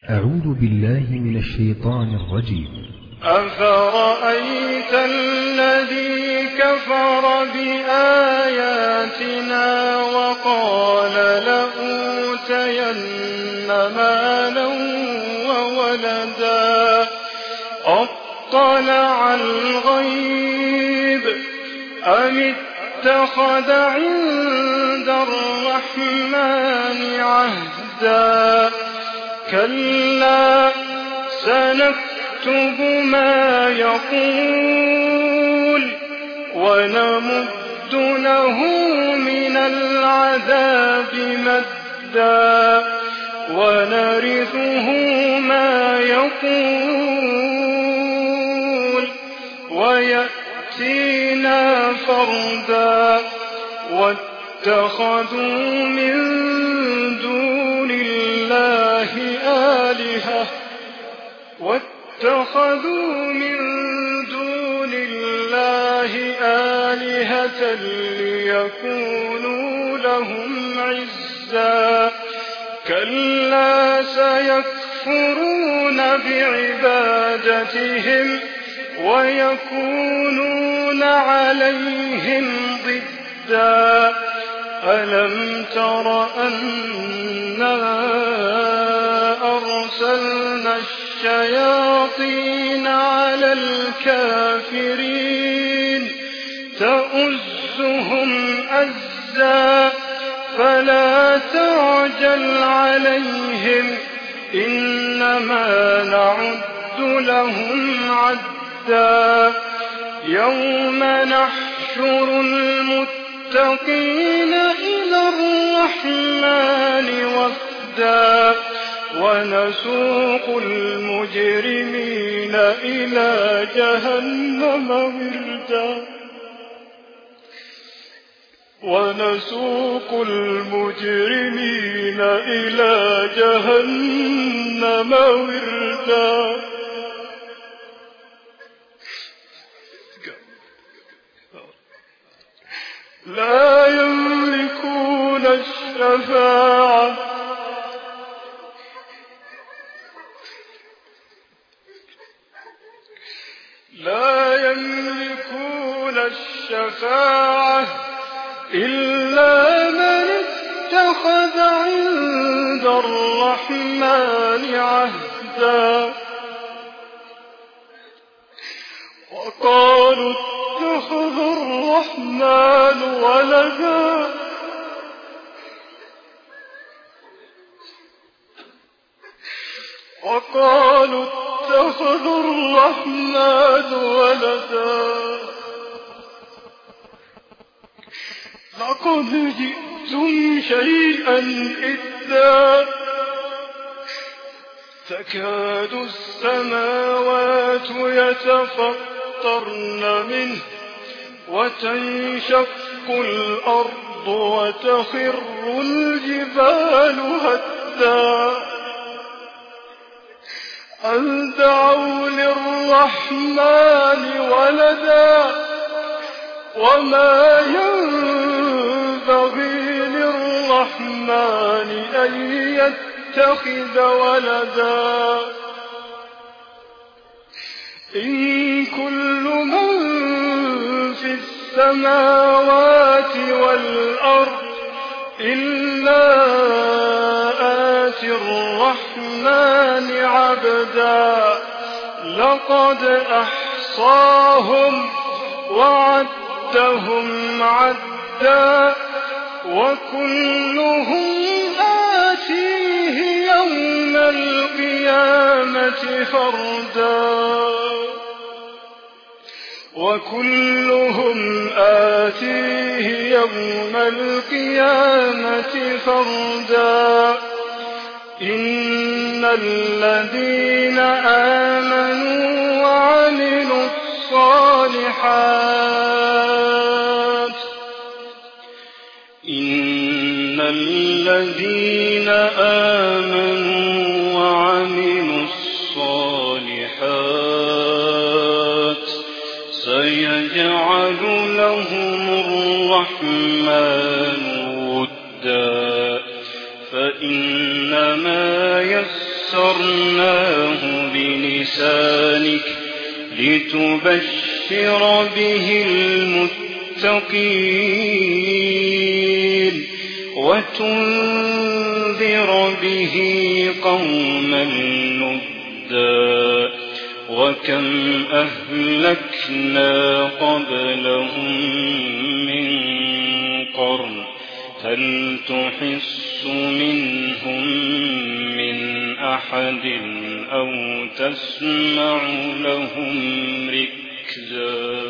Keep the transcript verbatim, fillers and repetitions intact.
أعوذ بالله من الشيطان الرجيم. أفرأيت الذي كفر بآياتنا وقال لأوتين مالا وولدا أطلع الغيب أم اتخذ عند الرحمن عهدا كلا سنكتب ما يقول ونمد له من العذاب مدا ونرثه ما يقول ويأتينا فردا واتخذوا من دون الله آلهة واتخذوا من دون الله آلهة ليكونوا لهم عزا كلا سيكفرون بعبادتهم ويكونون عليهم ضدا ألم تر أنا أرسلنا الشياطين على الكافرين تؤزهم أزا فلا تعجل عليهم إنما نعد لهم عدا يوم نحشر المتقين إلى الرحمن وفدا ونسوق المجرمين إلى جهنم وردا ونسوق المجرمين إلى جهنم وردا لا يملكون الشفاعة لا يملكون الشفاعة إلا من اتخذ عند الرحمن عهدا وقالوا اتخذ الرحمن ولدا وقالوا اتخذ الرحمن ولدا لقد جئتم شيئا إدا تكاد السماوات يتفطرن منه وتنشق الأرض وتخر الجبال هدا أن دعوا للرحمن ولدا وما ينبغي للرحمن أن يتخذ ولدا إن كل من في السماوات والأرض إلا آتي الرحمن عبدا لقد أحصاهم وعدهم عدا وكلهم آتيه يوم القيامة فردا وكلهم آتيه يوم القيامة فردا إن الذين آمنوا وعملوا الصالحات إن الذين آمنوا وعملوا الصالحات سيجعل لهم الرحمن ودا فإنما يسرناه ويسرناه بلسانك لتبشر به المتقين وتنذر به قوما لدا وكم أهلكنا قبلهم من قرن هل تحس منهم من أحد أو تسمع لهم ركزا